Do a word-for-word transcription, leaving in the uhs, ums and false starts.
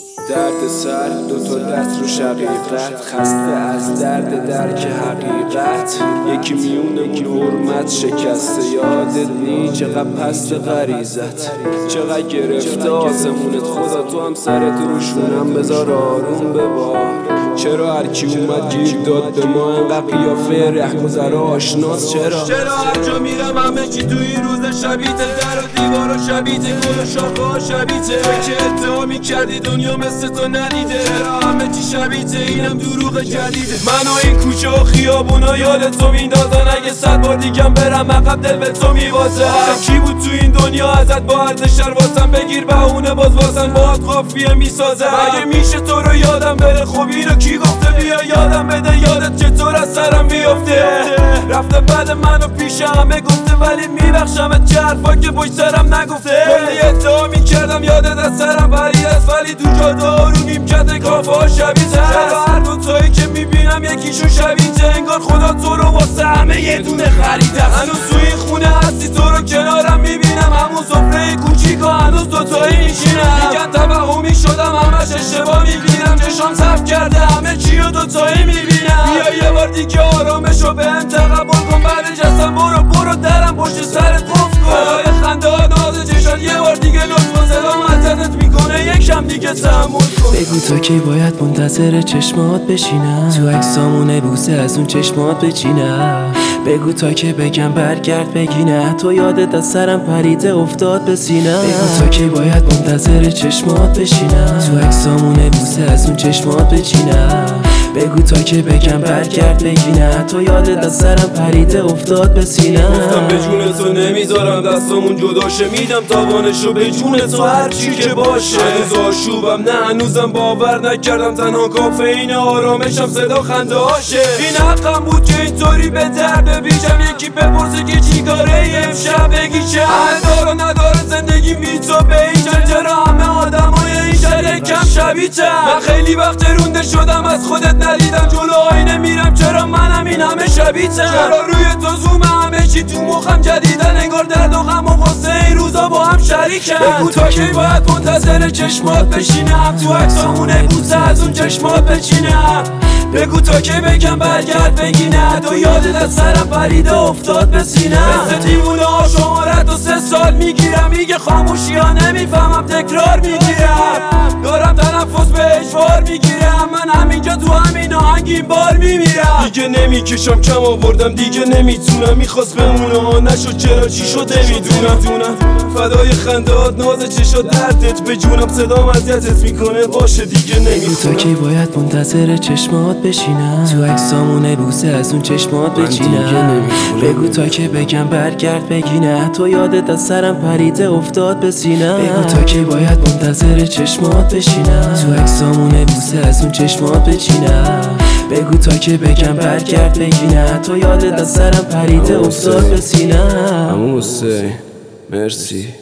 درد سر دوتا دست رو شقیقت، خسته از درد درک حقیقت. یکی میونمون حرمت شکسته، یادت نی چقدر پست غریزت، چقدر گرفته آسمونت. خدا تو هم سرت روشونم بذار آروم ببار. چرا هرکی اومد گیر داد به ما انقدر قیافه رهگذر آشناس؟ چرا چرا هر جا میرم همه چی توی روز شبیته، در و دیوار و شبیته، گل و شاخه ها شبیته. که ادعا میکردی دنیا مثل تو ندیده، چرا همه چی شبیته؟ اینم دروغ جدیده. منو این کوچه و خیابونا یاد تو میندازن، اگه صد بار دیگم برم عقب دل به تو میوازه. کی بود تو این دنیا ازت با ارزش واسم بگیر بهونه باز واسن باهات قافیه میسازه. اگه میشه تو رو یادم بره، خب اینو کی گفته؟ بیا یادم بده یادت چطور از سرم بیفته. رفته بعد منو پیش همه گفته، ولی میبخشمت چه حرفا که پشت سرم نگفته. کلی ادعا میکردم یادت از سرم پرید است، ولی تو جاده ها رو نیمکت کافه ها شبیته. چرا هر دوتایی که میبینم یکیشون شبیته، انگار خدا تو رو واسه همه یه دونه خریده. هنوز تو این خونه هستی، تو رو کنارم میبینم، همون سفره کوچیک و هنوز دوتایی میشینم. میگن توهمی شدم همش اشتباه میبینم، چشام صف کرده همه چی و دوتایی میبینم. بیا یه بار دیگه آرامشو بهم تقبل کن، بعد جستم برو برو درم پشت سرت قفل کن. برای خنده ها ناز چشات یه بار دیگه لطف کن، صدام اذیتت میکنه یکم دیگه تحمل کن. بگو تا کی باید منتظر چشمات بشینم، تو عکسامونه بوسه از اون چشمات بچینم. بگو تا که بگم برگرد بگی نه، تو یادت از سرم پریده افتاد به سینم. بگو تا کی باید منتظر چشمات بشینم، تو عکسامونه بوسه از اون چشمات بچینم. بگو تا که بگم برگرد بگی نه، تو یادت از سرم پریده افتاد به سینم. گفتم به جون تو نمیذارم دستامون جداشه، میدم تاوانشو به جون تو هرچی که باشه. هنوز آشوبم نه هنوزم باور نکردم، تنها کافئین آرامشم صدا خنده هاشه. این حقم بود که اینطوری به درد ببیشم، یکی بپرسه که چی کاره ای امشب بگی چه دار و نداره زندگی بی تو بیشن. چرا همه آدمای این شهر کم شبیتن؟ من خیلی وقت رونده شدم از خودت ندیدم، جلو آینه میرم چرا منم این همه شبیتم؟ چرا روی تو زوم همه چی تو مخم جدیدن، انگار درد و غم و غصه این روزا با هم شریکن. بگو تا کی باید منتظر چشمات بشینم، تو عکسامونه بوسه از اون چشمات بچینم. بگو تا کی بگم برگرد بگی نه، تو یادت از سرم پریده افتاد به سینم. مثل دیوونه ها شمارت و سه سال میگیرم، میگه خاموشی ها نمیفهمم تکرار میگیرم. دارم تنفس به اجبار میگیرم، من همینجا تو همین آهنگ این بار میمیرم. دیگه نمیکشم کم آوردم دیگه نمیتونم، میخواست بمونه ها نشد چرا چی شده میدونم. دونم فدای خندهات ناز چشات دردت به جونم، صدام اذیتت میکنه باشه دیگه نمیخونم. بگو تا کی باید منتظر چشمات بشینم، تو عکسامونه بوسه از اون چشمات بچینم. بگو تا که بگم برگرد بگی نه، تو یادت از سرم پریده افتاد به سینم. بگو تا کی باید منتظر چشمات بشینم، تو عکسامونه بوسه از اون چشمات بچینم. بگو تا که بگم برگرد بگی نه، تو یادت از سرم پریده افتاد به سینم. عمو حسین مرسی.